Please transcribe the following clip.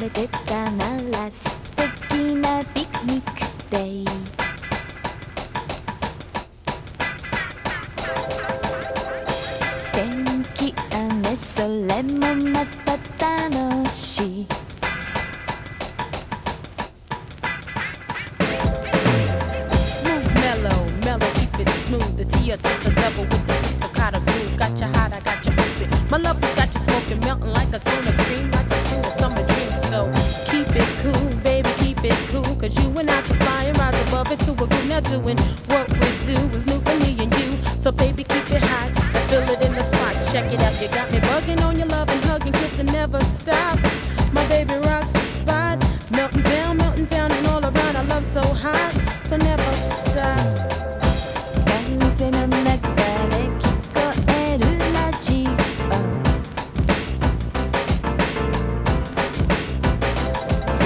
めてたなら素敵なピクニックデイ天気雨それもまた楽しい Smooth, the T to the double with the pizzicato groove. Got you hot, I got you open. My love has got you smoking, melting like a cone of cream, like a spoon of summer dream. So keep it cool, baby, keep it cool. Cause you and I can fly and rise above it to a groove. Now doing what we do is new for me and you. So baby, keep it hot and feel it in the spot. Check it out, you got me bugging on your love and hugging, kiss and never stop. My baby